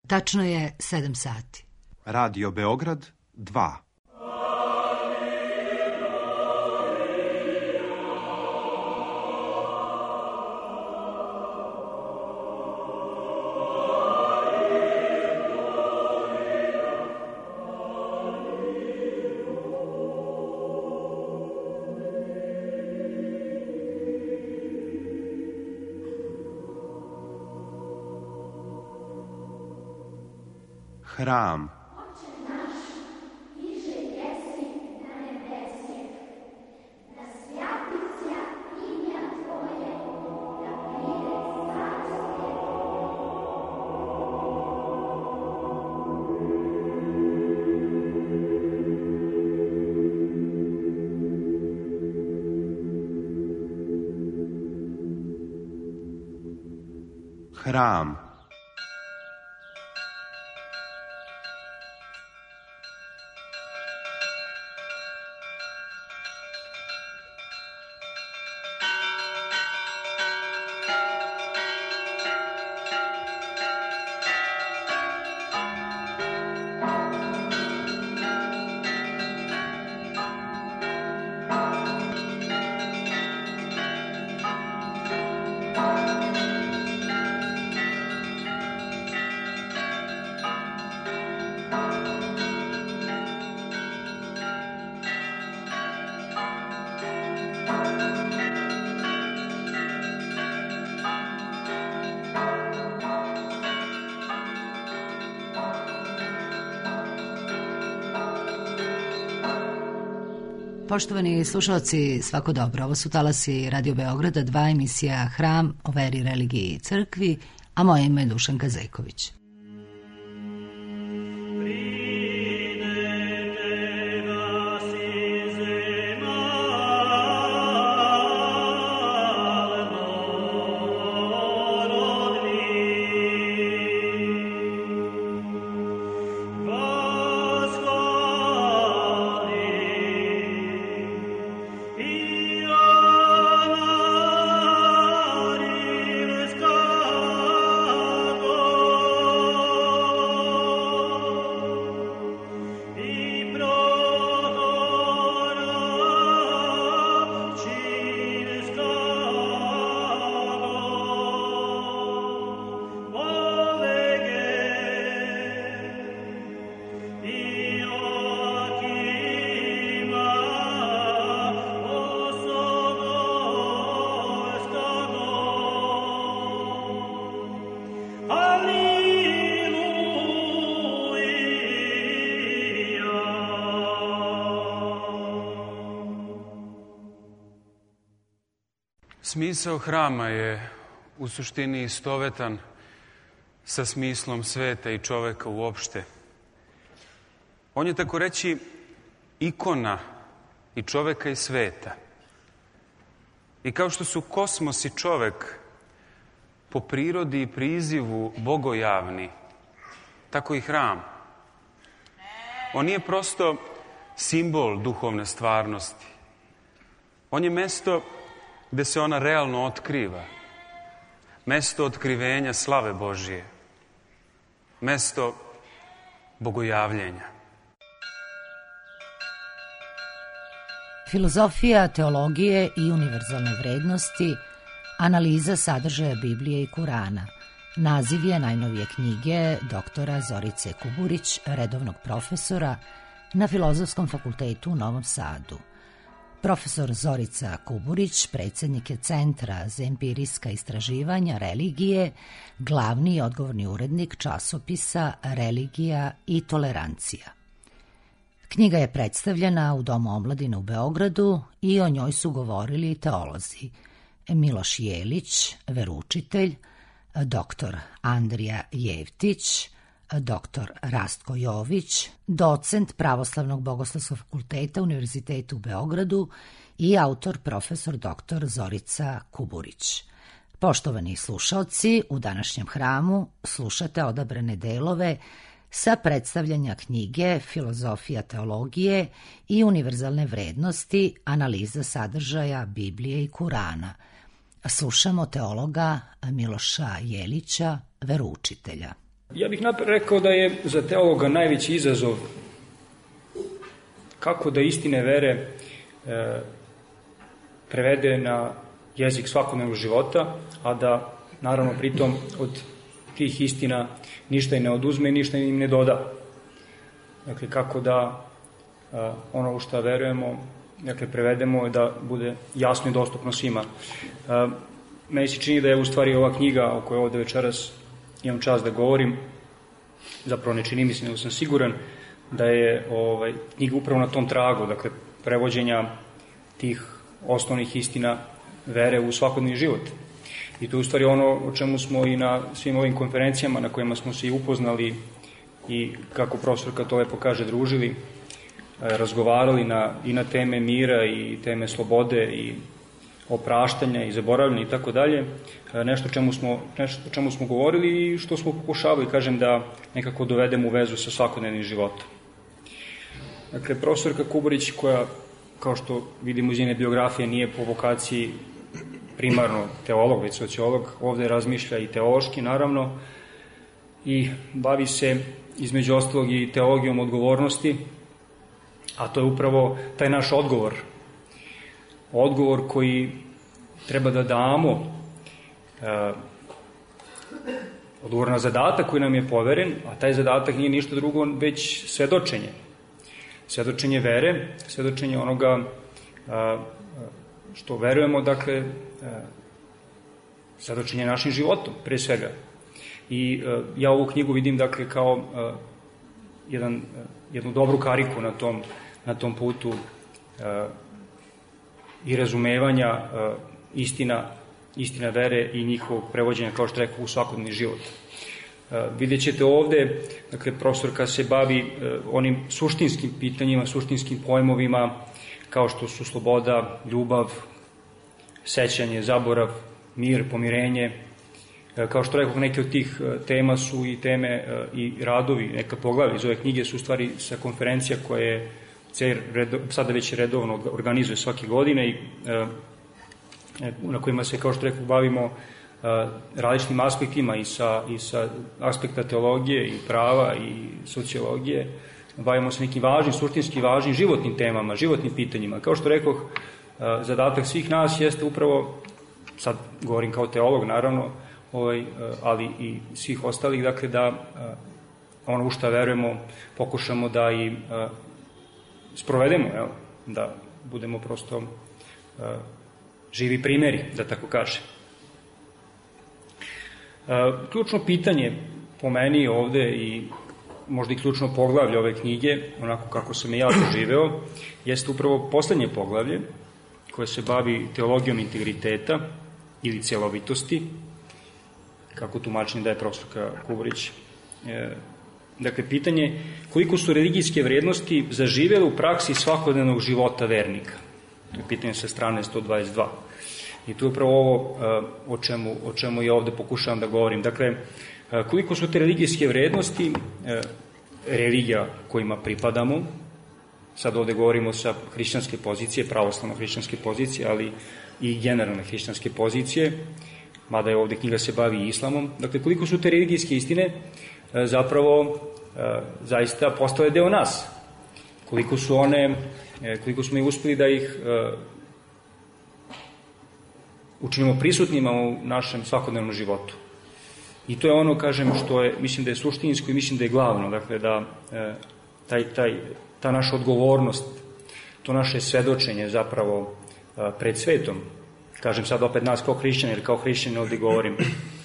Tačno je 7 sati. Radio Beograd 2. Hram. Hram. Poštovani slušalci, svako dobro. Ovo su talasi Radio Beograda 2, emisija Hram o veri, religiji i crkvi, a moje ime je Dušanka Zejković. Smisao hrama je u suštini istovetan sa smislom sveta i čoveka uopšte. On je tako reći ikona i čoveka i sveta. I kao što su kosmos i čovek po prirodi i prizivu bogojavni, tako i hram. On nije prosto simbol duhovne stvarnosti. On je mesto gde se ona realno otkriva. Mesto otkrivenja slave Božije. Mesto bogojavljenja. Filozofija, teologije i univerzalne vrednosti, analiza sadržaja Biblije i Kurana. Naziv je najnovije knjige doktora Zorice Kuburić, redovnog profesora na Filozofskom fakultetu u Novom Sadu. Profesor Zorica Kuburić, predsjednik je Centra za empirijska istraživanja religije, glavni i odgovorni urednik časopisa Religija i tolerancija. Knjiga je predstavljena u Domu omladine u Beogradu i o njoj su govorili teolozi Miloš Jelić, veroučitelj, dr. Andrija Jevtić, dr. Rastko Jović, docent Pravoslavnog bogoslovskog fakulteta Univerziteta u Beogradu i autor profesor dr. Zorica Kuburić. Poštovani slušalci, u današnjem hramu slušate odabrane delove sa predstavljanja knjige Filozofija teologije i univerzalne vrednosti, analiza sadržaja Biblije i Kurana. Slušamo teologa Miloša Jelića, veroučitelja. Ja bih rekao da je za teologa najveći izazov kako da istine vere prevede na jezik svakodnevnog života, a da naravno pritom od tih istina ništa i ne oduzme i ništa im ne doda. Dakle, kako da ono u što verujemo, dakle, prevedemo da bude jasno i dostupno svima. Meni se čini da je u stvari ova knjiga o kojoj ovde večeras imam čast da govorim, zapravo ne čini mi se, nego sam siguran da je knjiga upravo na tom tragu, dakle, prevođenja tih osnovnih istina vere u svakodnevni život. I to je u stvari ono o čemu smo i na svim ovim konferencijama na kojima smo se i upoznali i, kako profesorka to lepo kaže, družili, razgovarali i na teme mira i teme slobode i opraštanja i zaboravljanja i tako dalje, nešto o čemu smo govorili i što smo pokušavali, kažem, da nekako dovedemo u vezu sa svakodnevnim životom. Dakle, profesorka Kuburić, koja, kao što vidimo iz njene biografije, nije po vokaciji primarno teolog, već sociolog, ovde razmišlja i teološki, naravno, i bavi se, između ostalog, i teologijom odgovornosti, a to je upravo taj naš odgovor koji treba da damo, odgovor na zadatak koji nam je poveren, a taj zadatak nije ništa drugo već svedočenje. Svedočenje vere, svedočenje onoga što verujemo, dakle, svedočenje našim životom, pre svega. I ja ovu knjigu vidim, dakle, kao jednu dobru kariku na tom putu i razumevanja istina vere i njihovog prevođenja, kao što rekao, u svakodnevni život. Vidjet ćete ovde, dakle, profesorka se bavi onim suštinskim pitanjima, suštinskim pojmovima, kao što su sloboda, ljubav, sećanje, zaborav, mir, pomirenje. Kao što rekao, neke od tih tema su i teme i radovi, neka poglavlja iz ove knjige su u stvari sa konferencija koje sada već redovno organizuje svake godine i na kojima se, kao što rekao, bavimo različitim aspektima i sa aspekta teologije i prava i sociologije. Bavimo se nekim važnim, suštinski važnim životnim temama, životnim pitanjima. Kao što rekao, zadatak svih nas jeste upravo, sad govorim kao teolog naravno, ali i svih ostalih, dakle, da ono u šta verujemo pokušamo da i sprovedemo, da budemo prosto živi primeri, da tako kažem. Ključno pitanje po meni ovde i možda i ključno poglavlje ove knjige, onako kako sam i ja doživeo, jeste upravo poslednje poglavlje koje se bavi teologijom integriteta ili celovitosti, kako tumačenje daje profesorka Kuburić. Dakle, pitanje koliko su religijske vrednosti zaživele u praksi svakodnevnog života vernika. To je pitanje sa strane 122. I tu je upravo ovo o čemu ja ovde pokušavam da govorim. Dakle, koliko su te religijske vrednosti, religija kojima pripadamo, sad ovde govorimo sa hrišćanske pozicije, pravoslavno hrišćanske pozicije, ali i generalne hrišćanske pozicije, mada je ovde knjiga se bavi i islamom. Dakle, koliko su te religijske istine zapravo zaista postale deo nas, koliko smo mi uspeli da ih učinimo prisutnima u našem svakodnevnom životu. I to je ono, kažem, što je, mislim da je suštinsko i mislim da je glavno, dakle, da ta naša odgovornost, to naše svedočenje zapravo pred svetom, kažem sad opet nas kao hrišćani, jer kao hrišćani ovdje govorim,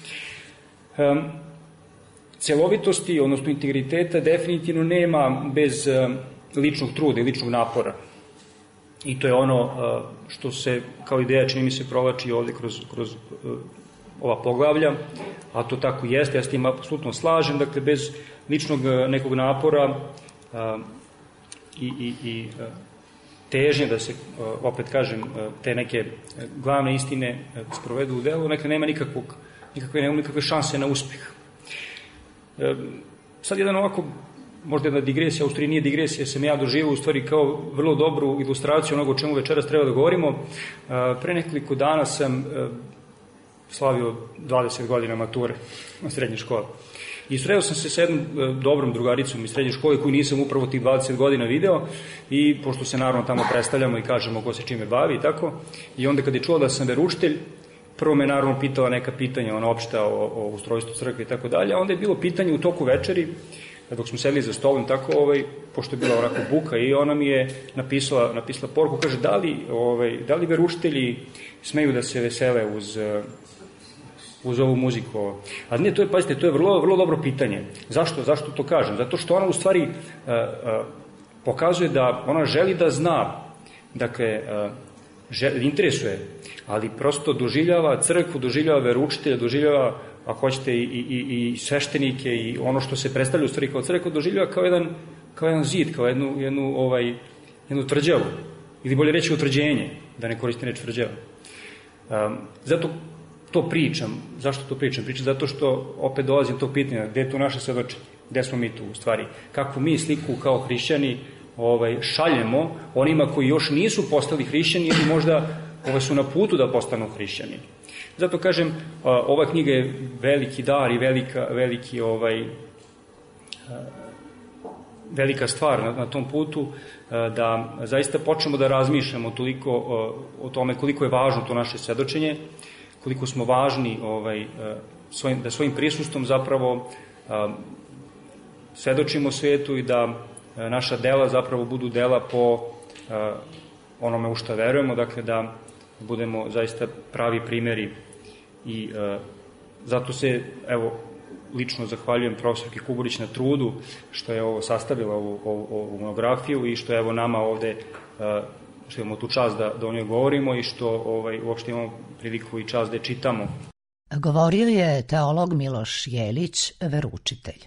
celovitosti, odnosno integriteta, definitivno nema bez ličnog truda i ličnog napora. I to je ono što se kao ideja, čini mi se, provlači ovde kroz ova poglavlja, a to tako jeste, ja s tim apsolutno slažem, dakle, bez ličnog nekog napora i težnje da se, opet kažem, te neke glavne istine sprovedu u delu, dakle, nema nikakve šanse na uspeh. Sad jedan ovako, možda jedna digresija, u stvari nije digresija, sam ja doživio u stvari kao vrlo dobru ilustraciju onoga o čemu večeras treba da govorimo. Pre nekoliko dana sam slavio 20 godina mature u srednje škole. I sreo sam se sa jednom dobrom drugaricom iz srednje škole koju nisam upravo tih 20 godina video i pošto se naravno tamo predstavljamo i kažemo ko se čime bavi i tako, i onda kad je čuo da sam veroučitelj, prvo me naravno pitala neka pitanja, ona opšta o ustrojstvu crkve i tako dalje, a onda je bilo pitanje u toku večeri, dok smo sedeli za stolom, tako, pošto je bila onako buka, i ona mi je napisala poruku, kaže, da li veroučitelji smeju da se vesele uz ovu muziku? A ne, pazite, to je vrlo, vrlo dobro pitanje. Zašto to kažem? Zato što ona u stvari pokazuje da ona želi da zna, dakle, interesuje, ali prosto doživljava crkvu, doživljava veroučitelja, doživljava, ako hoćete, i sveštenike i ono što se predstavlja u stvari kao crkva, doživljava kao jedan zid, kao jednu tvrđavu, ili bolje reći utvrđenje, da ne koristim reč tvrđava. Zato to pričam. Zašto to pričam? Pričam zato što opet dolazim to pitanje, gde je tu naše svedočenje, gde smo mi tu u stvari, kakvu mi sliku kao hrišćani šaljemo onima koji još nisu postali hrišćani ili možda su na putu da postanu hrišćani. Zato kažem, ova knjiga je veliki dar i velika stvar na tom putu, da zaista počnemo da razmišljamo toliko o tome koliko je važno to naše svedočenje, koliko smo važni da svojim prisustvom zapravo svedočimo svetu i da naša dela zapravo budu dela po onome u šta verujemo, dakle da budemo zaista pravi primjeri. I zato se, evo, lično zahvaljujem profesorki Kuburić na trudu što je ovo sastavila, ovu monografiju, i što je evo nama ovde, što imamo tu čast da o njoj govorimo i što uopšte imamo priliku i čast da je čitamo. Govorio je teolog Miloš Jelić, veroučitelj.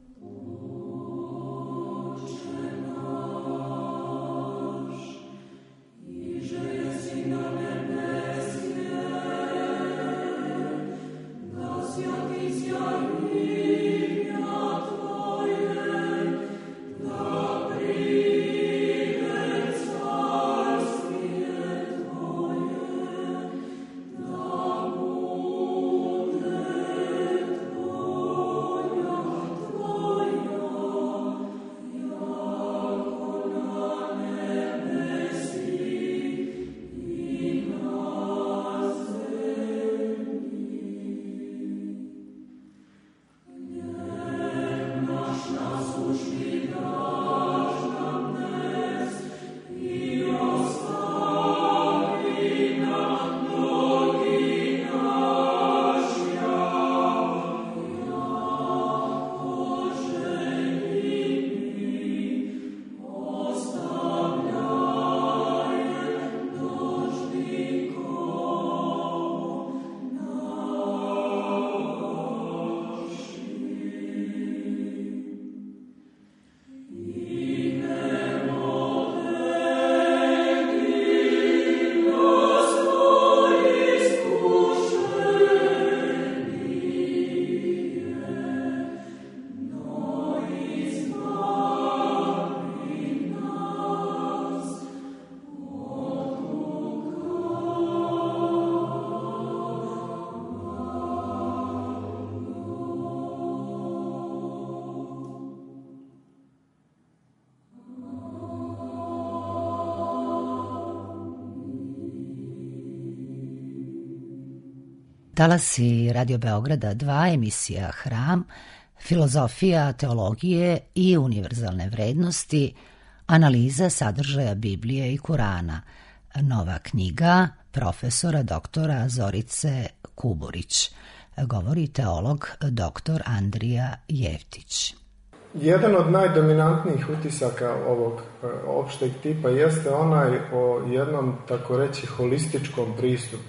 Talasi Radio Beograda 2, emisija Hram, filozofija, teologije i univerzalne vrednosti, analiza sadržaja Biblije i Kurana, nova knjiga profesora doktora Zorice Kuburić. Govori teolog dr. Andrija Jevtić. Jedan od najdominantnijih utisaka ovog opšteg tipa jeste onaj o jednom, tako reći, holističkom pristupu,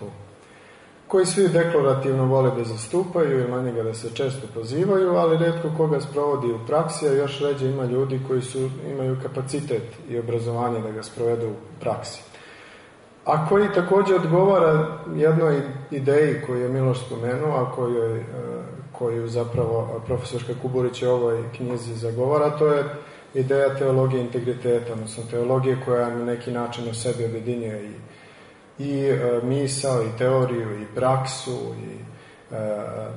koji svi deklarativno vole da zastupaju i na njega da se često pozivaju, ali retko koga sprovodi u praksi, a još ređe ima ljudi koji imaju kapacitet i obrazovanje da ga sprovedu u praksi. A koji također odgovara jednoj ideji koju je Miloš spomenuo, a koju zapravo profesorka Kuburić u ovoj knjizi zagovara, to je ideja teologije integriteta, odnosno teologije koja na neki način u sebi objedinjuje i misao, i teoriju, i praksu,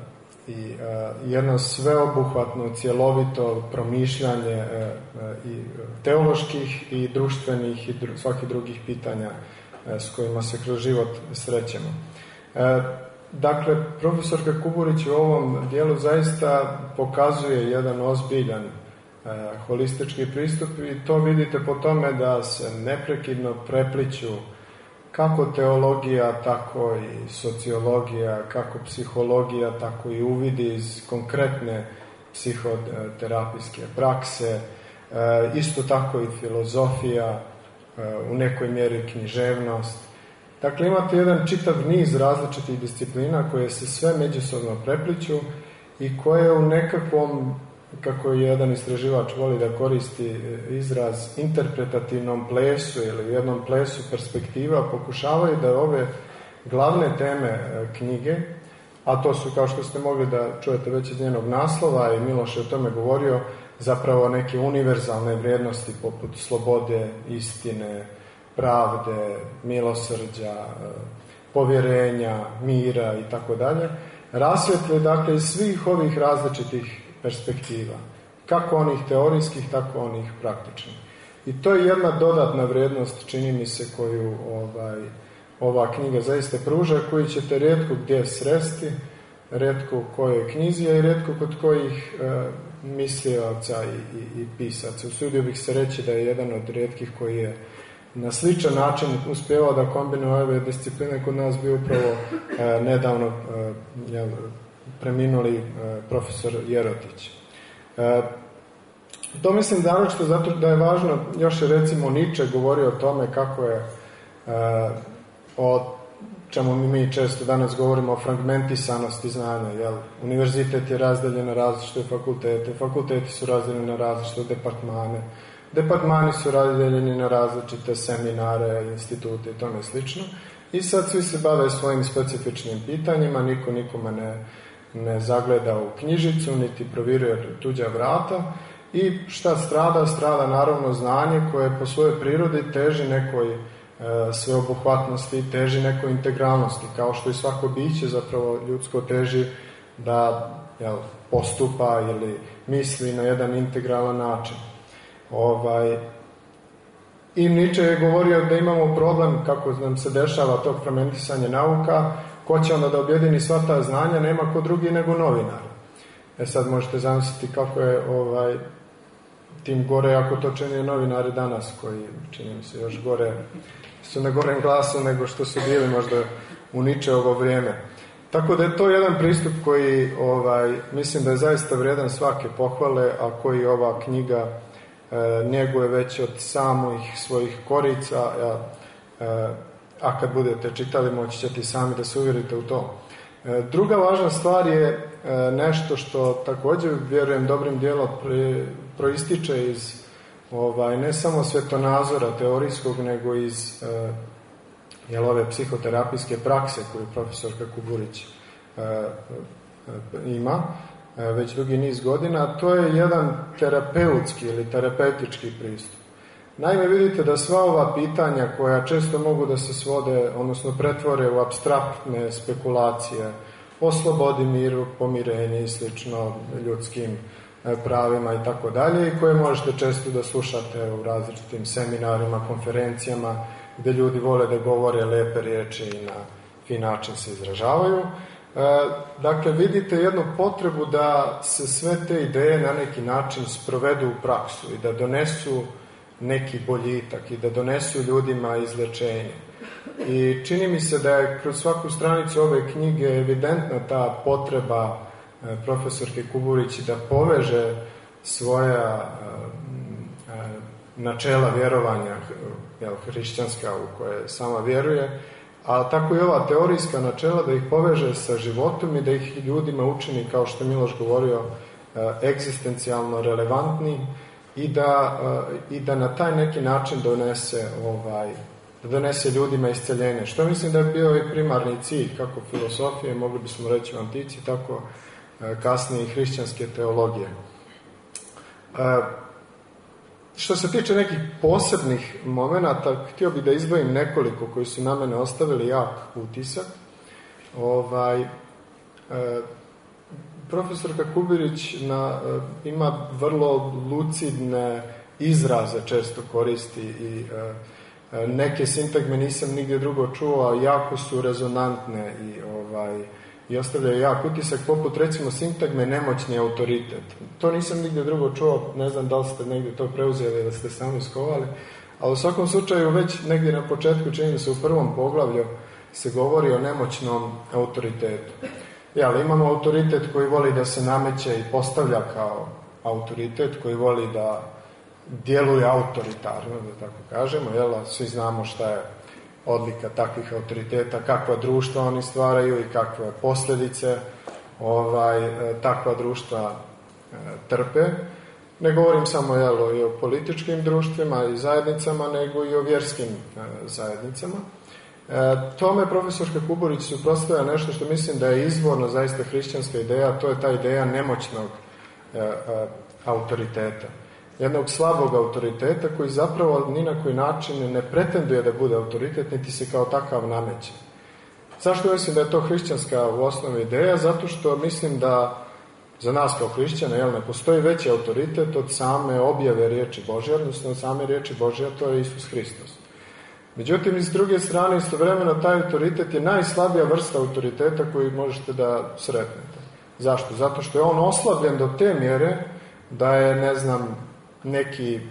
i jedno sveobuhvatno, cjelovito promišljanje i teoloških i društvenih i svakih drugih pitanja s kojima se kroz život srećemo. Dakle, profesorka Kuburić u ovom dijelu zaista pokazuje jedan ozbiljan holistički pristup i to vidite po tome da se neprekidno prepliću kako teologija, tako i sociologija, kako psihologija, tako i uvidi iz konkretne psihoterapijske prakse, isto tako i filozofija, u nekoj mjeri književnost. Dakle, imate jedan čitav niz različitih disciplina koje se sve međusobno prepliću i koje u nekakvom, kako jedan istraživač voli da koristi izraz, interpretativnom plesu ili u jednom plesu perspektiva pokušavaju da ove glavne teme knjige, a to su, kao što ste mogli da čujete već iz njenog naslova i Miloš je o tome govorio, zapravo neke univerzalne vrijednosti poput slobode, istine, pravde, milosrđa, povjerenja, mira i tako dalje, rasvijetli dakle iz svih ovih različitih perspektiva, kako onih teorijskih, tako onih praktičnih. I to je jedna dodatna vrijednost, čini mi se, koju ova knjiga zaista pruža, koju ćete rijetko gdje sresti, rijetko u kojoj knjizi, a i rijetko kod kojih mislioca i pisaca. Usudio bih se reći da je jedan od rijetkih koji je na sličan način uspjevao da kombinuje ove discipline. Kod nas bio upravo nedavno preminuli profesor Jerotić. To mislim naročito zato da je važno, još je recimo Nietzsche govorio o tome kako je, o čemu mi često danas govorimo, o fragmentisanosti znanja. Jel? Univerzitet je razdeljen na različite fakultete, fakulteti su razdeljeni na različite departmane, departmani su razdeljeni na različite seminare, institute i tome slično. I sad svi se bave svojim specifičnim pitanjima, niko nikome ne zagleda u knjižicu, niti proviruje tuđa vrata. I šta strada? Strada naravno znanje koje po svojoj prirodi teži nekoj sveobuhvatnosti, teži nekoj integralnosti, kao što i svako biće zapravo ljudsko teži da postupa ili misli na jedan integralan način. I Nietzsche je govorio da imamo problem, kako nam se dešava tog fragmentisanja nauka, ko će onda da objedini sva ta znanja, nema ko drugi nego novinar. Sad možete zamisliti kako je tim gore ako to čini novinari danas, koji čini mi se još gore, su na gorem glasu nego što su bili možda u Nietzscheovo vrijeme. Tako da je to jedan pristup koji mislim da je zaista vrijedan svake pohvale, a koji ova knjiga njeguje već od samih svojih korica, a kad budete čitali moći ćete sami da se uvjerite u to. Druga važna stvar je nešto što također, vjerujem, dobrim dijelom proističe iz ne samo svjetonazora teorijskog, nego iz ove psihoterapijske prakse koju profesorka Kuburić ima već dugi niz godina. To je jedan terapeutski ili terapeutički pristup. Naime, vidite da sva ova pitanja koja često mogu da se svode, odnosno pretvore u apstraktne spekulacije o slobodi, miru, pomirenju i slično, ljudskim pravima i tako dalje, i koje možete često da slušate u različitim seminarima, konferencijama, gdje ljudi vole da govore lepe riječi i na fin način se izražavaju. Dakle, vidite jednu potrebu da se sve te ideje na neki način sprovedu u praksu i da donesu neki boljitak i da donesu ljudima izlečenje. I čini mi se da je kroz svaku stranicu ove knjige evidentna ta potreba profesorke Kuburić da poveže svoja načela vjerovanja hrišćanska u koje sama vjeruje, a tako i ova teorijska načela da ih poveže sa životom i da ih ljudima učini, kao što je Miloš govorio, egzistencijalno relevantni i da na taj neki način donese ljudima isceljenje. Što mislim da je bio i primarni cilj kako filosofije, mogli bismo reći u antici, tako kasnije i hrišćanske teologije. Što se tiče nekih posebnih momenata, htio bih da izdvojim nekoliko koji su na mene ostavili jak utisak. profesorka Kubirić ima vrlo lucidne izraze, često koristi i neke sintagme nisam nigdje drugo čuo, a jako su rezonantne i ostavljaju jak utisak, poput recimo sintagme nemoćni autoritet. To nisam nigdje drugo čuo, ne znam da li ste negdje to preuzeli ili ste sami skovali, ali u svakom slučaju već negdje na početku, čini se u prvom poglavlju, se govori o nemoćnom autoritetu. Ali imamo autoritet koji voli da se nameće i postavlja kao autoritet, koji voli da djeluje autoritarno, da tako kažemo, svi znamo šta je odlika takvih autoriteta, kakva društva oni stvaraju i kakve posljedice takva društva trpe. Ne govorim samo i o političkim društvima i zajednicama, nego i o vjerskim zajednicama. Tome profesorka Kuburić suprotstavlja nešto što mislim da je izvorno zaista hrišćanska ideja, a to je ta ideja nemoćnog autoriteta. Jednog slabog autoriteta koji zapravo ni na koji način ne pretenduje da bude autoritet, niti se kao takav nameće. Zašto mislim da je to hrišćanska u osnovi ideja? Zato što mislim da za nas kao hrišćane ne postoji veći autoritet od same objave riječi Božje, odnosno od same riječi Božje, a to je Isus Hristos. Međutim, iz druge strane, istovremeno taj autoritet je najslabija vrsta autoriteta koju možete da sretnete. Zašto? Zato što je on oslabljen do te mjere da je, neki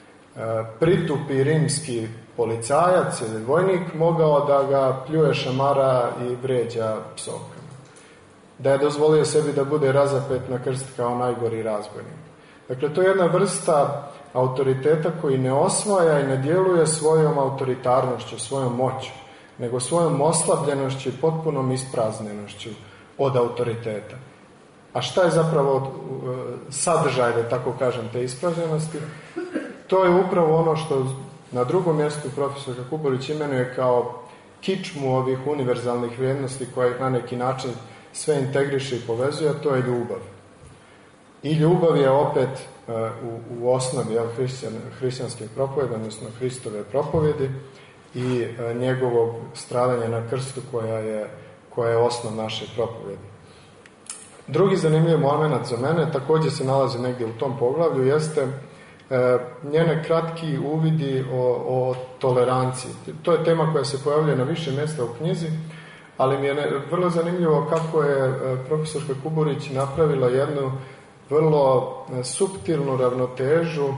pritupi rimski policajac ili vojnik mogao da ga pljuje, šamara i vređa psovkama. Da je dozvolio sebi da bude razapet na krst kao najgori razbojnik. Dakle, to je jedna vrsta autoriteta koji ne osvaja i ne djeluje svojom autoritarnošću, svojom moću, nego svojom oslabljenošću i potpunom ispraznjenošću od autoriteta. A šta je zapravo sadržaj, da tako kažem, te ispražnjenosti? To je upravo ono što na drugom mjestu profesorka Kuburić imenuje kao kičmu ovih univerzalnih vrijednosti koja ih na neki način sve integriše i povezuje, a to je ljubav. I ljubav je opet u osnovi hrišćanske propovjede, odnosno Hristove propovjedi i njegovog stradanja na krstu koja je osnov naše propovjedi. Drugi zanimljiv moment za mene, također se nalazi negdje u tom poglavlju, jeste njene kratki uvidi o toleranciji. To je tema koja se pojavljuje na više mjesta u knjizi, ali mi je vrlo zanimljivo kako je profesorka Kuburić napravila jednu vrlo suptilnu ravnotežu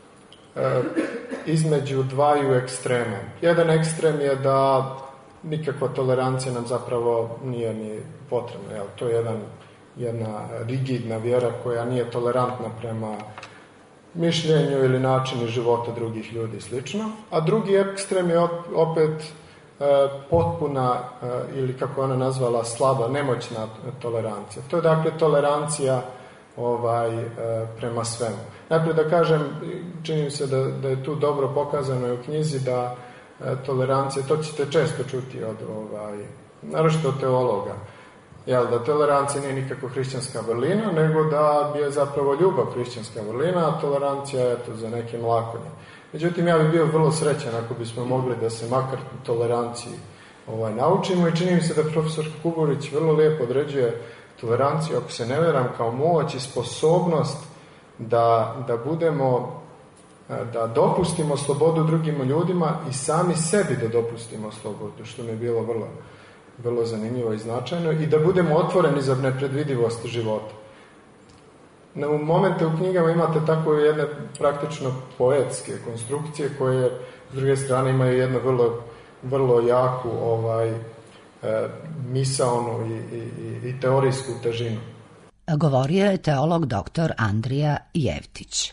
između dvaju ekstrema. Jedan ekstrem je da nikakva tolerancija nam zapravo nije ni potrebna. To je jedna rigidna vjera koja nije tolerantna prema mišljenju ili načinu života drugih ljudi i slično. A drugi ekstrem je opet potpuna ili kako ona nazvala slaba, nemoćna tolerancija. To je dakle tolerancija prema svemu. Najprije da kažem, čini mi se da je tu dobro pokazano i u knjizi da tolerancija, to ćete često čuti naročito od teologa, da tolerancija nije nikako hrišćanska vrlina, nego da je zapravo ljubav hrišćanska vrlina, a tolerancija je za nekim lakonjem. Međutim, ja bih bio vrlo srećan ako bismo mogli da se makar toleranciji naučimo i čini mi se da profesorka Kuburić vrlo lijepo određuje toleranciju, ako se ne veram, kao moć i sposobnost da dopustimo slobodu drugim ljudima i sami sebi da dopustimo slobodu, što mi je bilo vrlo, vrlo zanimljivo i značajno, i da budemo otvoreni za nepredvidivost života. U momente u knjigama imate tako jedne praktično poetske konstrukcije koje s druge strane imaju jednu vrlo, vrlo jaku misaonu i teorijsku težinu. Govorio je teolog dr. Andrija Jevtić.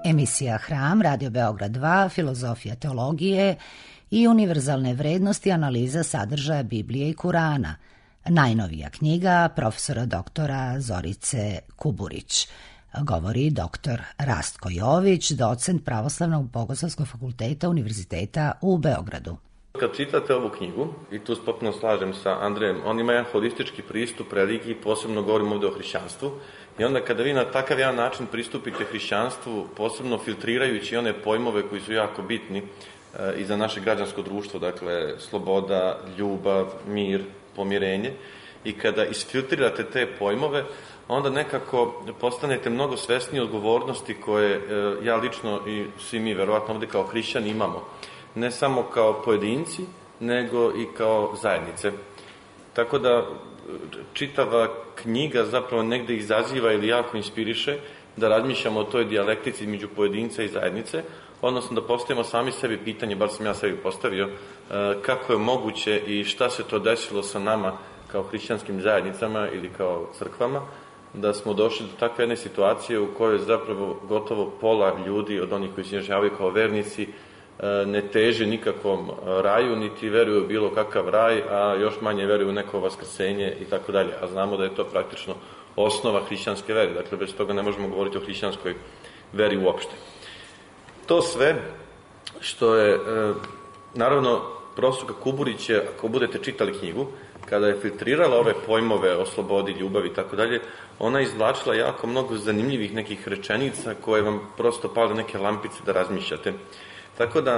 Emisija Hram, Radio Beograd 2, filozofija teologije i univerzalne vrednosti analiza sadržaja Biblije i Kurana. Najnovija knjiga profesora doktora Zorice Kuburić. Govori doktor Rastko Jović, docent Pravoslavnog Bogoslovskog fakulteta Univerziteta u Beogradu. Kad čitate ovu knjigu, i tu potpuno slažem sa Andrejem, on ima jedan holistički pristup religiji, posebno govorim ovdje o hrišćanstvu, i onda kada vi na takav jedan način pristupite hrišćanstvu, posebno filtrirajući one pojmove koji su jako bitni i za naše građansko društvo, dakle sloboda, ljubav, mir, pomirenje, i kada isfiltrirate te pojmove, onda nekako postanete mnogo svesniji odgovornosti koje ja lično i svi mi verovatno ovdje kao hrišćani imamo. Ne samo kao pojedinci, nego i kao zajednice. Tako da čitava knjiga zapravo negdje izaziva ili jako inspiriše da razmišljamo o toj dijalektici između pojedinca i zajednice, odnosno da postavimo sami sebi pitanje, bar sam ja sebi postavio, kako je moguće i šta se to desilo sa nama kao hrišćanskim zajednicama ili kao crkvama, da smo došli do takve jedne situacije u kojoj zapravo gotovo pola ljudi od onih koji se izjašnjavaju kao vernici ne teže nikakvom raju, niti veruju bilo kakav raj, a još manje veruju u neko vaskrsenje i tako dalje. A znamo da je to praktično osnova hrišćanske vere. Dakle, bez toga ne možemo govoriti o hrišćanskoj veri uopšte. To sve što je, naravno, profesorka Kuburić je, ako budete čitali knjigu, kada je filtrirala ove pojmove o slobodi, ljubavi i tako dalje, ona je izvlačila jako mnogo zanimljivih nekih rečenica koje vam prosto pale neke lampice da razmišljate. Tako da,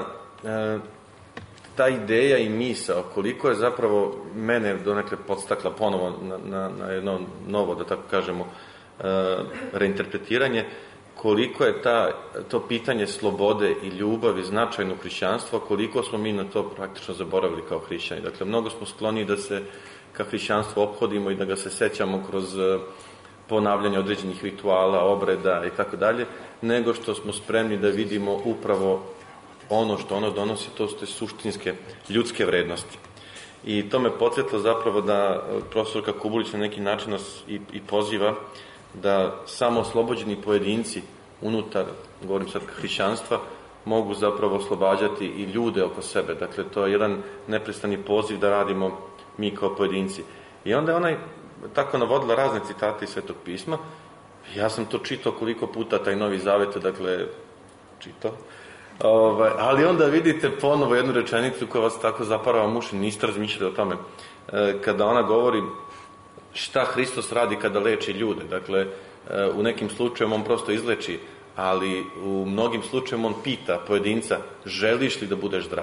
ta ideja i misao, koliko je zapravo mene donekle podstakla ponovo na jedno novo, da tako kažemo, reinterpretiranje, koliko je to pitanje slobode i ljubavi značajno u hrišćanstvu, koliko smo mi na to praktično zaboravili kao hrišćani. Dakle, mnogo smo skloni da se ka hrišćanstvu ophodimo i da ga se sećamo kroz ponavljanje određenih rituala, obreda i tako dalje, nego što smo spremni da vidimo upravo ono što ono donosi, to su te suštinske ljudske vrednosti. I to me podsjetilo zapravo da profesorka Kuburić na neki način nas i poziva da samo oslobođeni pojedinci unutar, govorim sad hrišćanstva, mogu zapravo oslobađati i ljude oko sebe. Dakle, to je jedan neprestani poziv da radimo mi kao pojedinci. I onda je ona tako navodila razne citate iz Svetog pisma. Ja sam to čitao koliko puta, taj Novi Zavet, dakle, čitao. Ali onda vidite ponovo jednu rečenicu koja vas tako zaparava muši, niste razmišljali o tome. Kada ona govori šta Hristos radi kada leči ljude. Dakle, u nekim slučajima on prosto izleči, ali u mnogim slučajima on pita pojedinca, želiš li da budeš zdrav?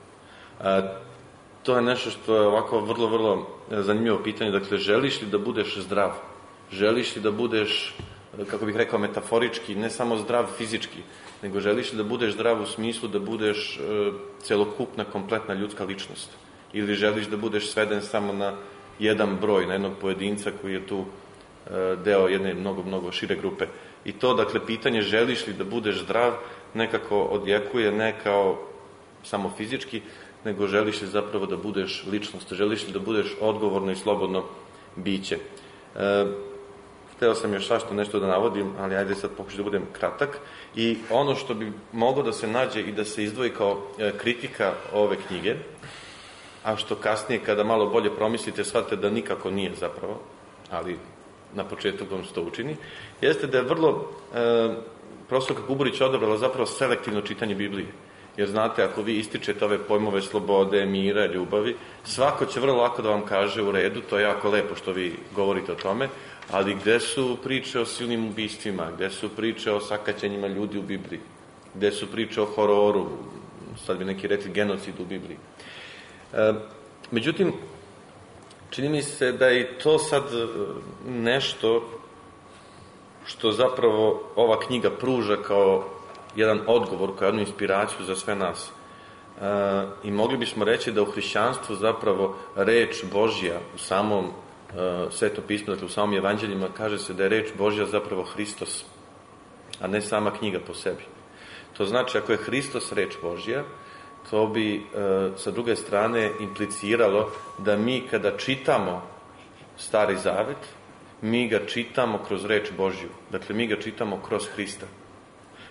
To je nešto što je ovako vrlo, vrlo zanimljivo pitanje. Dakle, želiš li da budeš zdrav? Želiš li da budeš, kako bih rekao metaforički, ne samo zdrav fizički, nego želiš li da budeš zdrav u smislu da budeš celokupna, kompletna ljudska ličnost? Ili želiš da budeš sveden samo na jedan broj, na jednog pojedinca koji je tu deo jedne mnogo, mnogo šire grupe? I to, dakle, pitanje želiš li da budeš zdrav nekako odjekuje ne kao samo fizički, nego želiš li zapravo da budeš ličnost, želiš li da budeš odgovorno i slobodno biće. Hteo sam još nešto da navodim, ali ajde sad pokušati da budem kratak. I ono što bi moglo da se nađe i da se izdvoji kao kritika ove knjige, a što kasnije kada malo bolje promislite shvatite da nikako nije zapravo, ali na početku vam se to učini, jeste da je vrlo profesorka Kuburić odabrala zapravo selektivno čitanje Biblije. Jer znate, ako vi ističete ove pojmove slobode, mira, ljubavi, svako će vrlo lako da vam kaže u redu, to je jako lepo što vi govorite o tome, ali gde su priče o silnim ubistvima, gde su priče o sakaćenjima ljudi u Bibliji, gde su priče o hororu, sad bi neki rekli genocidu u Bibliji. Međutim, čini mi se da je to sad nešto što zapravo ova knjiga pruža kao jedan odgovor, kao jednu inspiraciju za sve nas. I mogli bismo reći da u hrišćanstvu zapravo reč Božja u samom Svetom pismu, dakle u samom evanđeljima, kaže se da je reč Božja zapravo Hristos, a ne sama knjiga po sebi. To znači, ako je Hristos reč Božja, to bi sa druge strane impliciralo da mi kada čitamo Stari Zavet, mi ga čitamo kroz reč Božju. Dakle, mi ga čitamo kroz Hrista.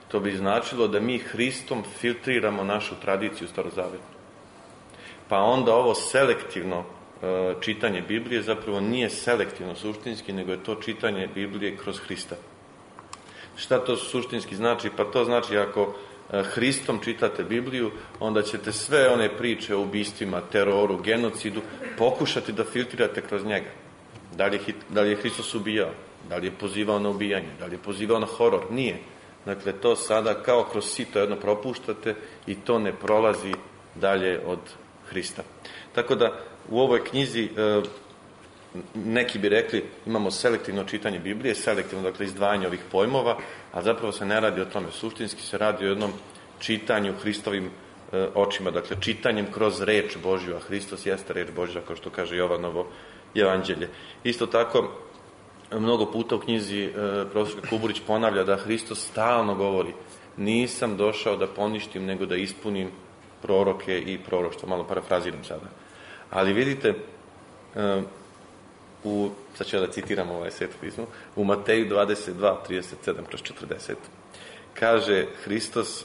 to bi značilo da mi Hristom filtriramo našu tradiciju starozavetnu. Pa onda ovo selektivno čitanje Biblije zapravo nije selektivno suštinski, nego je to čitanje Biblije kroz Hrista. Šta to suštinski znači? Pa to znači ako Hristom čitate Bibliju, onda ćete sve one priče o ubistvima, teroru, genocidu pokušati da filtrirate kroz njega. Da li je Hristos ubijao? Da li je pozivao na ubijanje? Da li je pozivao na horor? Nije. Dakle, to sada kao kroz sito jedno propuštate i to ne prolazi dalje od Hrista. Tako da u ovoj knjizi neki bi rekli imamo selektivno čitanje Biblije, selektivno, dakle, izdvajanje ovih pojmova, a zapravo se ne radi o tome. Suštinski se radi o jednom čitanju Hristovim očima, dakle, čitanjem kroz reč Božju, a Hristos jeste reč Božja, kao što kaže Jovanovo evanđelje. Isto tako, mnogo puta u knjizi profesor Kuburić ponavlja da Hristos stalno govori: nisam došao da poništim, nego da ispunim proroke i proroštvo. Malo parafraziram sada. Ali vidite, sad ću da citiram ovaj Sveto pismo, u Mateju 22:37-40, kaže Hristos: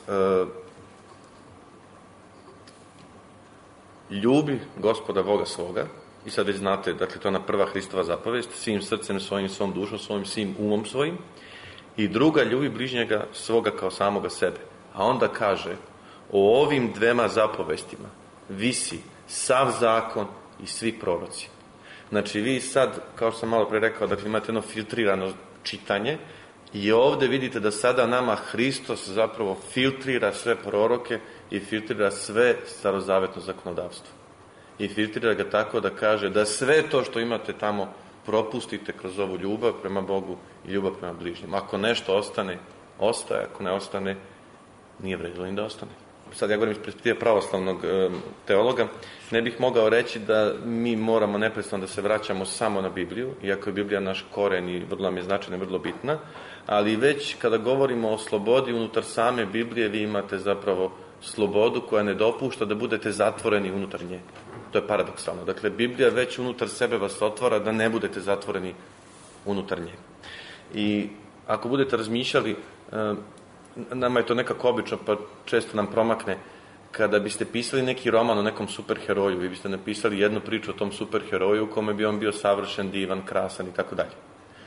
ljubi Gospoda Boga svoga, i sad već znate, dakle, to je ona prva Hristova zapovest, svim srcem svojim, svom dušom svojim, svim umom svojim, i druga, ljubi bližnjega svoga kao samoga sebe. A onda kaže: o ovim dvema zapovestima visi sav zakon i svi proroci. Znači, vi sad, kao što sam malo pre rekao, dakle, imate jedno filtrirano čitanje i ovde vidite da sada nama Hristos zapravo filtrira sve proroke i filtrira sve starozavetno zakonodavstvo. I filtrira ga tako da kaže da sve to što imate tamo propustite kroz ovu ljubav prema Bogu i ljubav prema bližnjim. Ako nešto ostane, ostaje. Ako ne ostane, nije vredilo ni da ostane. Sad ja govorim iz perspektive pravoslavnog teologa, ne bih mogao reći da mi moramo neprestano da se vraćamo samo na Bibliju, iako je Biblija naš koren i vrlo nam je značajna i vrlo bitna, ali već kada govorimo o slobodi unutar same Biblije, vi imate zapravo slobodu koja ne dopušta da budete zatvoreni unutar nje. To je paradoksalno. Dakle, Biblija već unutar sebe vas otvara da ne budete zatvoreni unutar nje. I ako budete razmišljali, nama je to nekako obično, pa često nam promakne, kada biste pisali neki roman o nekom superheroju, vi biste napisali jednu priču o tom superheroju u kome bi on bio savršen, divan, krasan i tako dalje.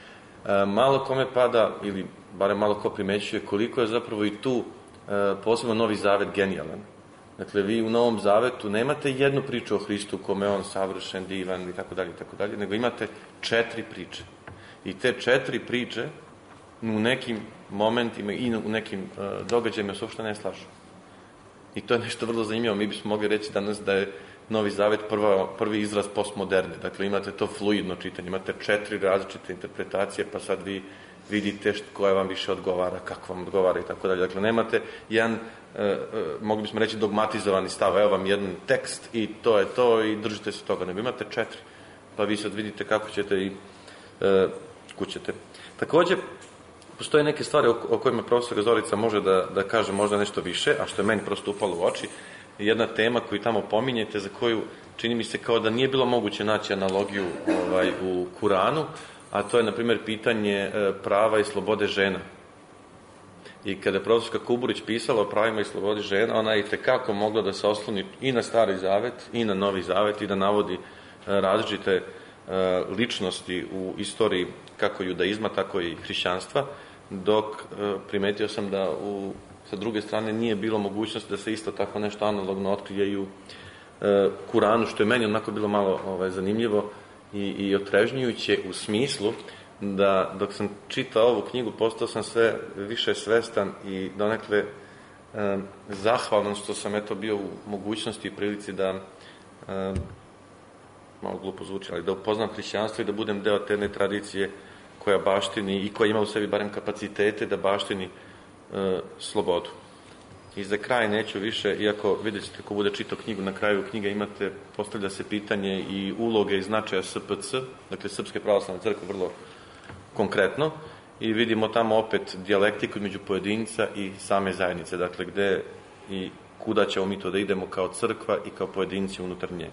Malo kome pada, ili barem malo ko primećuje, koliko je zapravo i tu posebno Novi Zavet genijalan. Dakle, vi u Novom Zavetu nemate jednu priču o Hristu u kome je on savršen, divan i tako dalje, nego imate 4 priče. I te 4 priče u nekim momentima i u nekim događajima se uopšte ne slažu. I to je nešto vrlo zanimljivo. Mi bismo mogli reći danas da je Novi Zavet prvi izraz postmoderne. Dakle, imate to fluidno čitanje, imate 4 različite interpretacije, pa sad vi vidite koja vam više odgovara, kako vam odgovara i tako dalje. Dakle, nemate jedan, mogli bismo reći, dogmatizovani stav. Evo vam jedan tekst i to je to i držite se toga. Nego imate 4, pa vi sad vidite kako ćete i kućete. Takođe, postoje neke stvari o kojima profesor Zorica može da kaže možda nešto više, a što je meni prosto upalo u oči. Jedna tema koju tamo pominjete, za koju čini mi se kao da nije bilo moguće naći analogiju u Kuranu, a to je, na primjer, pitanje prava i slobode žena. I kada je profesorka Kuburić pisala o pravima i slobodi žena, ona je itekako mogla da se osloni i na Stari Zavet i na Novi Zavet i da navodi različite ličnosti u istoriji kako judaizma, tako i hrišćanstva, dok primetio sam da sa druge strane nije bilo mogućnosti da se isto tako nešto analogno otkrije i u Kuranu, što je meni onako bilo malo zanimljivo i otrežnjujuće u smislu da dok sam čitao ovu knjigu postao sam sve više svestan i donekle zahvalan što sam bio u mogućnosti i prilici da malo glupo zvuči, ali da upoznam hrišćanstvo i da budem deo te jedne tradicije koja baštini i koja ima u sebi barem kapacitete da baštini slobodu. I za kraj neću više, iako vidjet ćete ko bude čitao knjigu, na kraju knjige postavlja se pitanje i uloge i značaja SPC, dakle Srpske pravoslavne crkve, vrlo konkretno, i vidimo tamo opet dijalektiku između pojedinca i same zajednice, dakle gde i kuda ćemo mi to da idemo kao crkva i kao pojedinci unutar nje.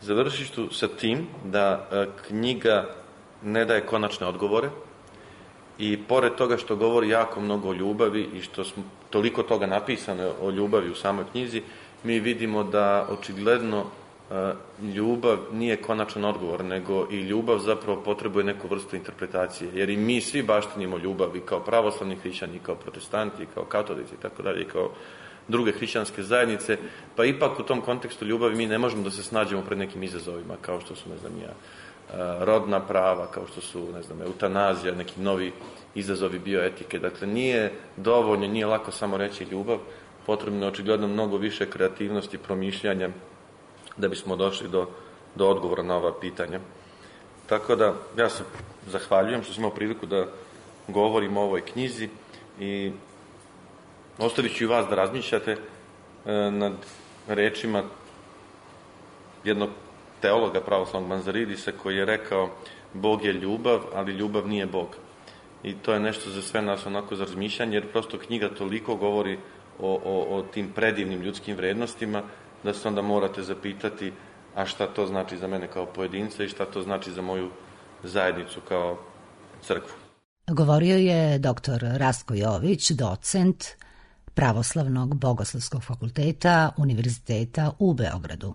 Završit ću sa tim da knjiga ne daje konačne odgovore, I pored toga što govori jako mnogo o ljubavi i što smo toliko toga napisano o ljubavi u samoj knjizi, mi vidimo da očigledno ljubav nije konačan odgovor, nego i ljubav zapravo potrebuje neku vrstu interpretacije. Jer i mi svi baštinimo ljubav, i kao pravoslavni hrišćani, i kao protestanti, i kao katolici, i tako dalje, i kao druge hrišćanske zajednice, pa ipak u tom kontekstu ljubavi mi ne možemo da se snađemo pred nekim izazovima, kao što su, rodna prava, kao što su, eutanazija, neki novi izazovi bioetike. Dakle, nije dovoljno, nije lako samo reći ljubav, potrebno je očigledno mnogo više kreativnosti, promišljanja, da bismo došli do odgovora na ova pitanja. Tako da, ja se zahvaljujem što sam imao priliku da govorim o ovoj knjizi i ostavit ću i vas da razmišljate nad rečima jednog teologa pravoslavnog Manzaridisa koji je rekao: Bog je ljubav, ali ljubav nije Bog. I to je nešto za sve nas onako za razmišljanje, jer prosto knjiga toliko govori o tim predivnim ljudskim vrednostima, da se onda morate zapitati: a šta to znači za mene kao pojedinca i šta to znači za moju zajednicu kao crkvu. Govorio je dr. Rastko Jović, docent Pravoslavnog bogoslovskog fakulteta Univerziteta u Beogradu.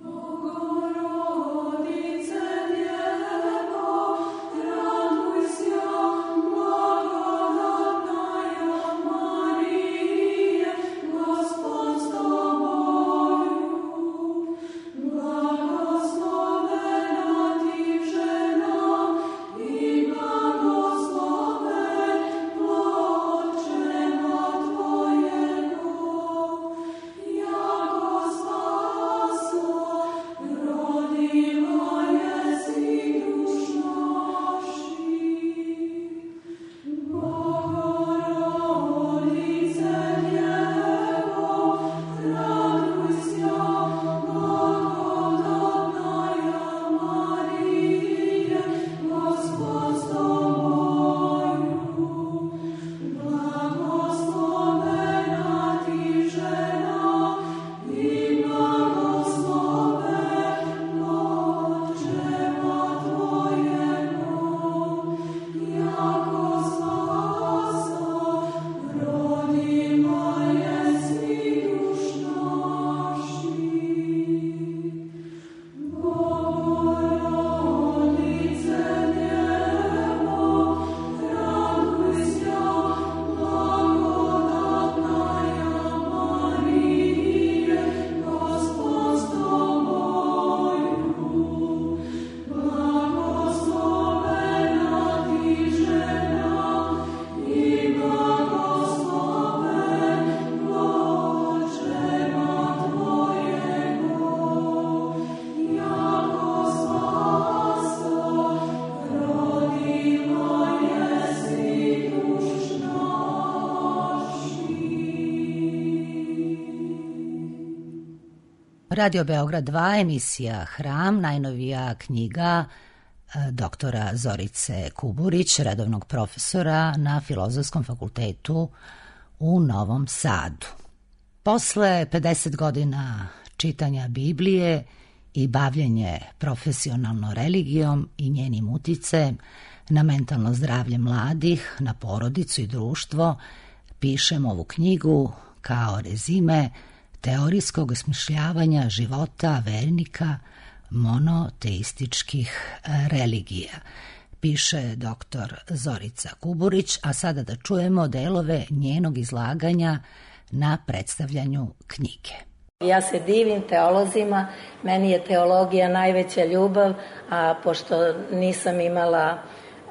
Radio Beograd 2, emisija Hram, najnovija knjiga doktora Zorice Kuburić, redovnog profesora na Filozofskom fakultetu u Novom Sadu. Posle 50 godina čitanja Biblije i bavljenje profesionalno religijom i njenim uticajem na mentalno zdravlje mladih, na porodicu i društvo, pišem ovu knjigu kao rezime teorijskog osmišljavanja života vernika monoteističkih religija. Piše doktor Zorica Kuburić, a sada da čujemo delove njenog izlaganja na predstavljanju knjige. Ja se divim teolozima, meni je teologija najveća ljubav, a pošto nisam imala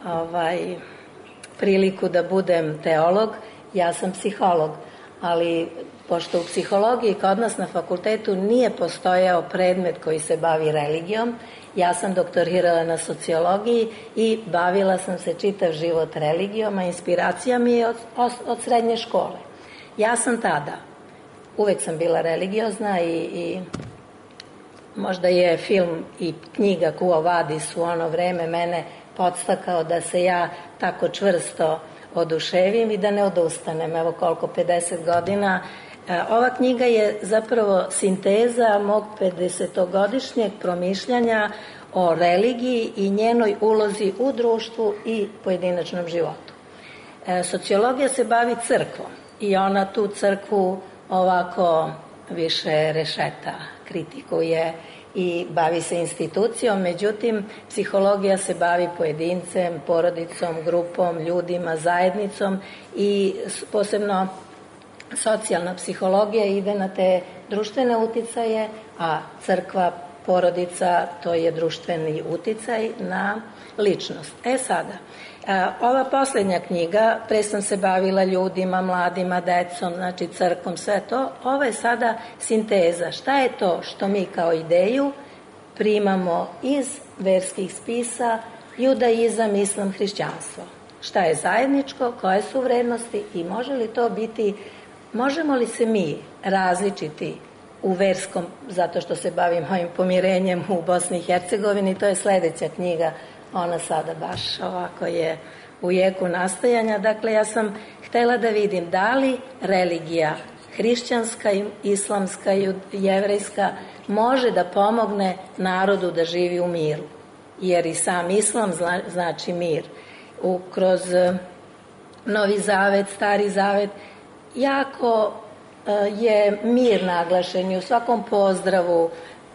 priliku da budem teolog, ja sam psiholog, ali pošto u psihologiji kod nas na fakultetu nije postojao predmet koji se bavi religijom, ja sam doktorirala na sociologiji i bavila sam se čitav život religijom, a inspiracija mi je od srednje škole. Ja sam tada, uvek sam bila religiozna i možda je film i knjiga Quo Vadis u ono vreme mene podstakao da se ja tako čvrsto oduševim i da ne odustanem. Evo koliko, 50 godina. Ova knjiga je zapravo sinteza mog 50-godišnjeg promišljanja o religiji i njenoj ulozi u društvu i pojedinačnom životu. Sociologija se bavi crkvom i ona tu crkvu ovako više rešeta, kritikuje i bavi se institucijom, međutim, psihologija se bavi pojedincem, porodicom, grupom, ljudima, zajednicom i posebno socijalna psihologija ide na te društvene uticaje, a crkva, porodica, to je društveni uticaj na ličnost. Sada, ova poslednja knjiga, pre sam se bavila ljudima, mladima, decom, znači crkvom, sve to, ovo je sada sinteza. Šta je to što mi kao ideju primamo iz verskih spisa, judaizam, islam, hrišćanstvo? Šta je zajedničko, koje su vrednosti i može li to biti, možemo li se mi različiti u verskom, zato što se bavim ovim pomirenjem u Bosni i Hercegovini, to je sledeća knjiga, ona sada baš ovako je u jeku nastajanja. Dakle, ja sam htela da vidim da li religija hrišćanska, islamska i jevrejska može da pomogne narodu da živi u miru. Jer i sam islam znači mir. Kroz Novi Zavet, Stari Zavet, jako je mir naglašen i u svakom pozdravu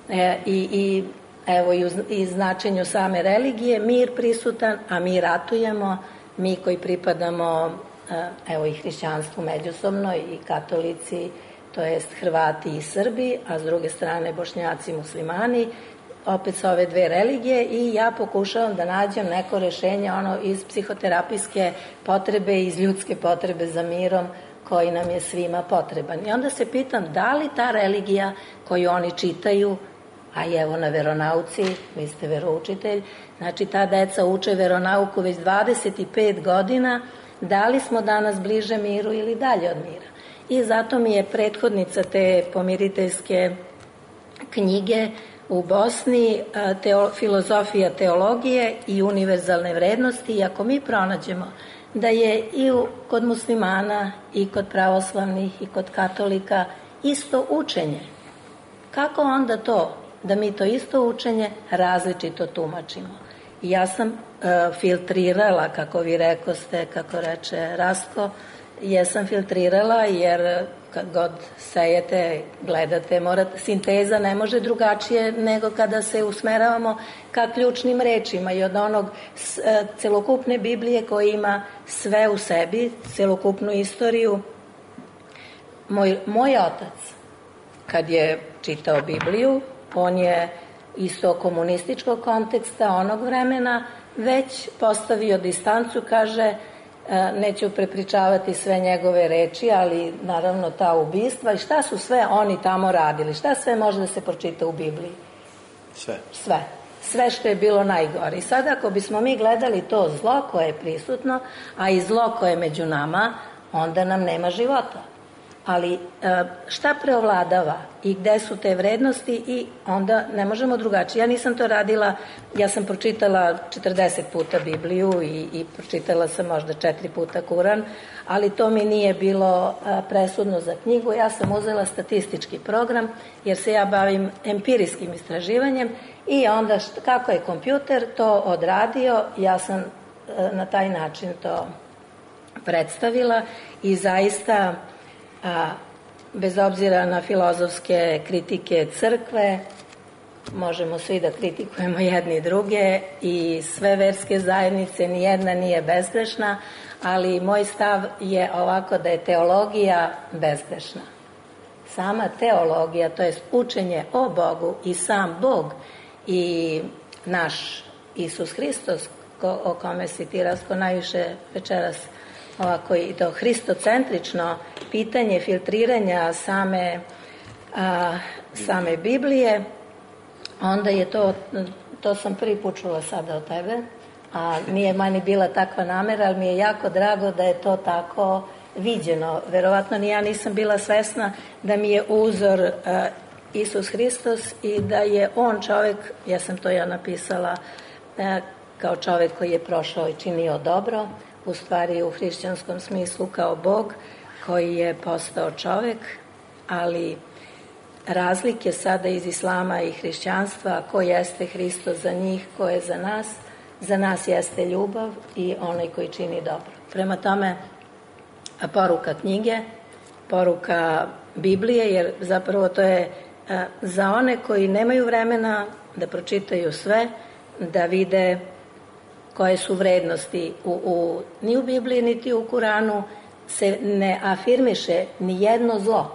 i evo i značenju same religije, mir prisutan, a mi ratujemo, mi koji pripadamo evo i hrišćanstvu međusobno i katolici, to jest Hrvati i Srbi, a s druge strane Bošnjaci, muslimani, opet sa ove dve religije i ja pokušavam da nađem neko rešenje ono iz psihoterapijske potrebe, iz ljudske potrebe za mirom koji nam je svima potreban. I onda se pitam da li ta religija koju oni čitaju, a i evo na veronauci, vi ste veroučitelj, znači ta deca uče veronauku već 25 godina, da li smo danas bliže miru ili dalje od mira. I zato mi je prethodnica te pomiriteljske knjige u Bosni, filozofija teologije i univerzalne vrednosti, i ako mi pronađemo da je i kod muslimana i kod pravoslavnih i kod katolika isto učenje, kako onda to da mi to isto učenje različito tumačimo? I ja sam filtrirala, kako vi rekoste, kako reče Rastko, jesam filtrirala jer kad god sejete, gledate, sinteza ne može drugačije nego kada se usmeravamo ka ključnim rečima i od onog celokupne Biblije koja ima sve u sebi, celokupnu istoriju. Moj otac, kad je čitao Bibliju, on je isto komunističkog konteksta onog vremena već postavio distancu, kaže, neću prepričavati sve njegove reči, ali naravno ta ubistva i šta su sve oni tamo radili, šta sve može da se pročita u Bibliji? Sve što je bilo najgore. I sada ako bismo mi gledali to zlo koje je prisutno, a i zlo koje je među nama, onda nam nema života. Ali šta preovladava i gde su te vrednosti i onda ne možemo drugačije. Ja nisam to radila, ja sam pročitala 40 puta Bibliju i pročitala sam možda 4 puta Kuran, ali to mi nije bilo presudno za knjigu. Ja sam uzela statistički program jer se ja bavim empirijskim istraživanjem i onda kako je kompjuter to odradio, ja sam na taj način to predstavila i zaista bez obzira na filozofske kritike crkve, možemo svi da kritikujemo jedni druge i sve verske zajednice, nijedna nije bezgrešna, ali moj stav je ovako da je teologija bezgrešna. Sama teologija, to je učenje o Bogu i sam Bog i naš Isus Hristos, o kome si ti, Rasko, najviše večeras ovako i to hristocentrično pitanje filtriranja same Biblije, onda je to sam prvi put čula sada od tebe, a nije mani bila takva namera, ali mi je jako drago da je to tako viđeno. Verovatno ni ja nisam bila svesna da mi je uzor Isus Hristos i da je on čovek, ja sam to napisala, kao čovek koji je prošao i činio dobro, u stvari u hrišćanskom smislu kao Bog koji je postao čovek, ali razlike sada iz islama i hrišćanstva, ko jeste Hristos za njih, ko je za nas, za nas jeste ljubav i onaj koji čini dobro. Prema tome, poruka knjige, poruka Biblije, jer zapravo to je za one koji nemaju vremena da pročitaju sve, da vide koje su vrednosti. Ni u Bibliji, niti u Kuranu se ne afirmiše ni jedno zlo.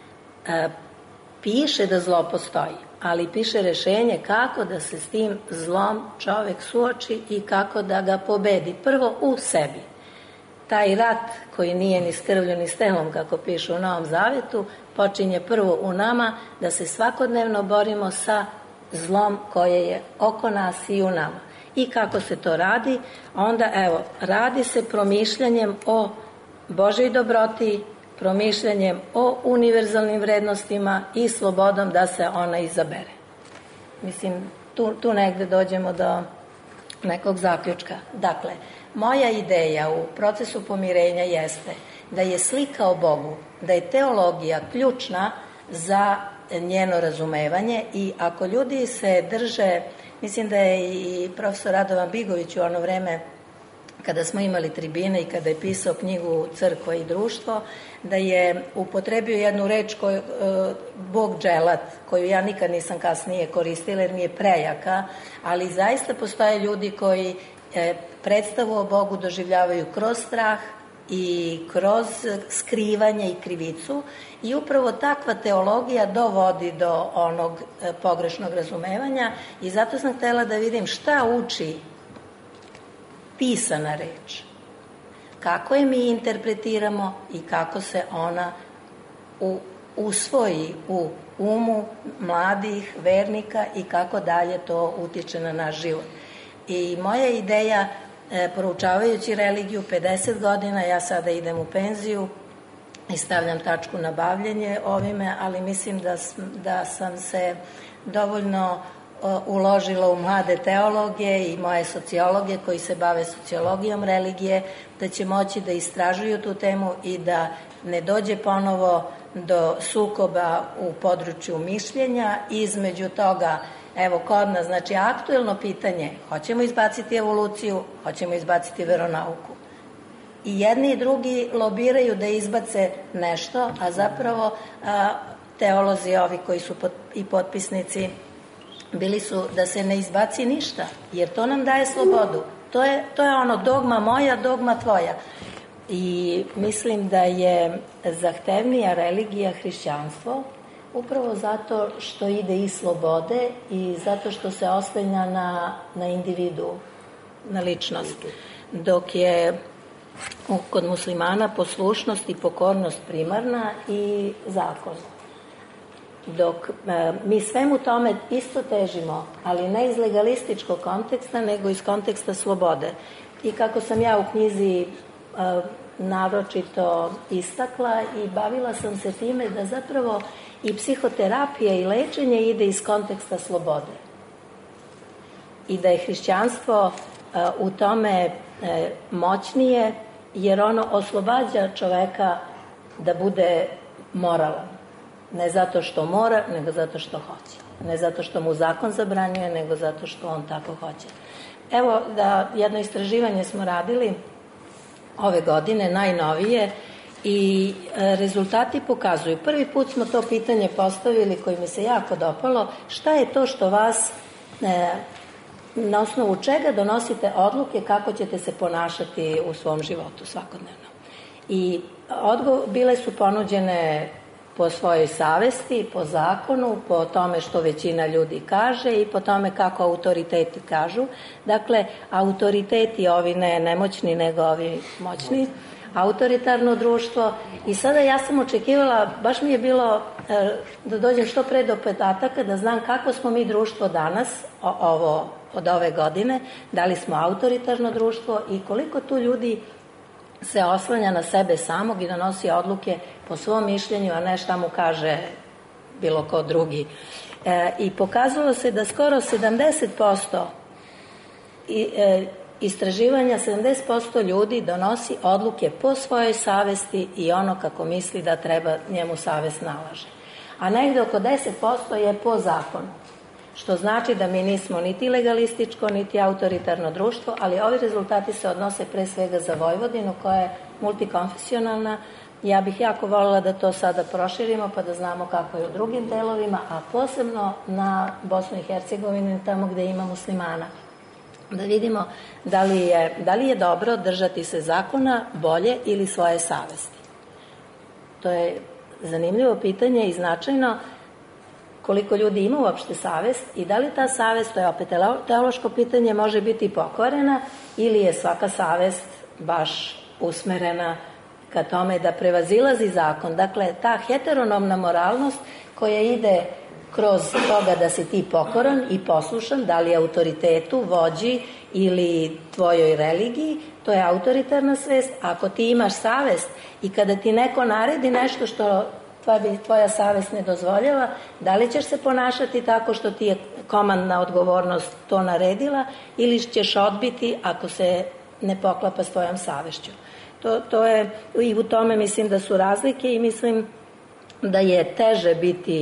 Piše da zlo postoji, ali piše rešenje kako da se s tim zlom čovek suoči i kako da ga pobedi. Prvo u sebi. Taj rat koji nije ni s krvlju ni s telom, kako piše u Novom Zavetu, počinje prvo u nama, da se svakodnevno borimo sa zlom koje je oko nas i u nama. I kako se to radi? Onda, evo, radi se promišljanjem o Božoj dobroti, promišljanjem o univerzalnim vrednostima i slobodom da se ona izabere. Mislim, tu negde dođemo do nekog zaključka. Dakle, moja ideja u procesu pomirenja jeste da je slika o Bogu, da je teologija ključna za njeno razumevanje i ako ljudi se drže, mislim da je i profesor Radovan Bigović u ono vreme kada smo imali tribine i kada je pisao knjigu Crkva i društvo, da je upotrebio jednu reč Bog dželat, koju ja nikad nisam kasnije koristila jer mi je prejaka, ali zaista postoje ljudi koji predstavu o Bogu doživljavaju kroz strah i kroz skrivanje i krivicu i upravo takva teologija dovodi do onog pogrešnog razumevanja i zato sam htela da vidim šta uči pisana reč. Kako je mi interpretiramo i kako se ona usvoji u umu mladih vernika i kako dalje to utiče na naš život. I moja ideja, proučavajući religiju 50 godina, ja sada idem u penziju i stavljam tačku na bavljenje ovime, ali mislim da sam se dovoljno uložila u mlade teologe i moje sociologe koji se bave sociologijom religije, da će moći da istražuju tu temu i da ne dođe ponovo do sukoba u području mišljenja između toga. Evo, kod nas, znači, aktuelno pitanje, hoćemo izbaciti evoluciju, hoćemo izbaciti veronauku. I jedni i drugi lobiraju da izbace nešto, a zapravo teolozi ovi koji su i potpisnici bili su da se ne izbaci ništa, jer to nam daje slobodu. To je ono dogma moja, dogma tvoja. I mislim da je zahtevnija religija hrišćanstvo, upravo zato što ide i slobode i zato što se oslanja na individu, na ličnost. Dok je kod muslimana poslušnost i pokornost primarna i zakon. Dok mi svemu tome isto težimo, ali ne iz legalističkog konteksta, nego iz konteksta slobode. I kako sam ja u knjizi naročito istakla i bavila sam se time da zapravo i psihoterapija i lečenje ide iz konteksta slobode. I da je hrišćanstvo u tome moćnije, jer ono oslobađa čoveka da bude moralan. Ne zato što mora, nego zato što hoće. Ne zato što mu zakon zabranjuje, nego zato što on tako hoće. Evo, jedno istraživanje smo radili ove godine, najnovije, i rezultati pokazuju. Prvi put smo to pitanje postavili, koji mi se jako dopalo, šta je to što vas, na osnovu čega donosite odluke kako ćete se ponašati u svom životu svakodnevno. I bile su ponuđene po svojoj savesti, po zakonu, po tome što većina ljudi kaže i po tome kako autoriteti kažu. Dakle, autoriteti, ovi ne nemoćni, nego ovi moćni, autoritarno društvo. I sada ja sam očekivala, baš mi je bilo da dođem što pre do podataka, da znam kako smo mi društvo danas, od ove godine, da li smo autoritarno društvo i koliko tu ljudi se oslanja na sebe samog i donosi odluke po svom mišljenju, a ne šta mu kaže bilo ko drugi. I pokazalo se da skoro 70% istraživanja, 70% ljudi donosi odluke po svojoj savesti i ono kako misli da treba njemu savest nalaže. A negde oko 10% je po zakonu. što znači da mi nismo niti legalističko, niti autoritarno društvo, ali ovi rezultati se odnose pre svega za Vojvodinu, koja je multikonfesionalna. Ja bih jako voljela da to sada proširimo, pa da znamo kako je u drugim delovima, a posebno na Bosnu i Hercegovinu, tamo gde ima muslimana. Da vidimo da li je dobro držati se zakona bolje ili svoje savesti. To je zanimljivo pitanje i značajno, koliko ljudi ima uopšte savest i da li ta savest, to je opet teološko pitanje, može biti pokvarena ili je svaka savest baš usmerena ka tome da prevazilazi zakon. Dakle, ta heteronomna moralnost koja ide kroz toga da si ti pokoran i poslušan, da li autoritetu, vođi ili tvojoj religiji, to je autoritarna svest. Ako ti imaš savest i kada ti neko naredi nešto što tvoja savest ne dozvoljava, da li ćeš se ponašati tako što ti je komandna odgovornost to naredila ili ćeš odbiti ako se ne poklapa s tvojom savešću. To je, i u tome mislim da su razlike i mislim da je teže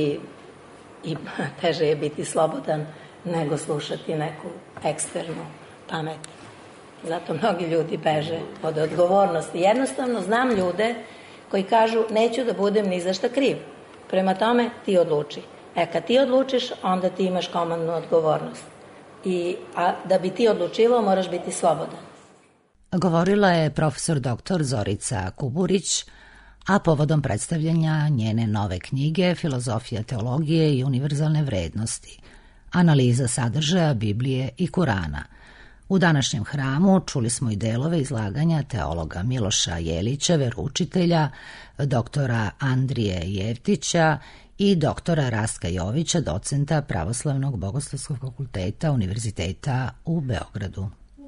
biti slobodan nego slušati neku eksternu pamet. Zato mnogi ljudi beže od odgovornosti. Jednostavno znam ljude koji kažu neću da budem ni za šta kriv. Prema tome ti odluči. Kad ti odlučiš, onda ti imaš komandnu odgovornost. A da bi ti odlučivao, moraš biti slobodan. Govorila je profesor dr. Zorica Kuburić, a povodom predstavljanja njene nove knjige Filozofija teologije i univerzalne vrednosti, analiza sadržaja Biblije i Kurana. U današnjem hramu čuli smo i delove izlaganja teologa Miloša Jelića, veroučitelja, doktora Andrije Jevtića i doktora Rastka Jovića, docenta Pravoslavnog bogoslovskog fakulteta Univerziteta u Beogradu.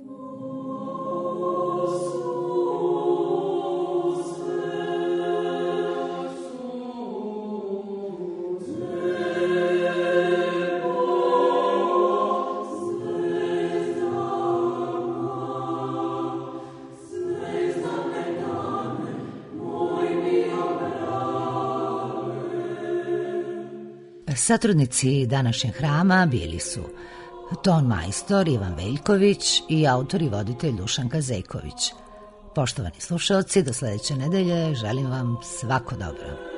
Satrudnici današnjeg hrama bili su ton majstor Ivan Veljković i autor i voditelj Dušanka Zejković. Poštovani slušaoci, do sledeće nedelje želim vam svako dobro.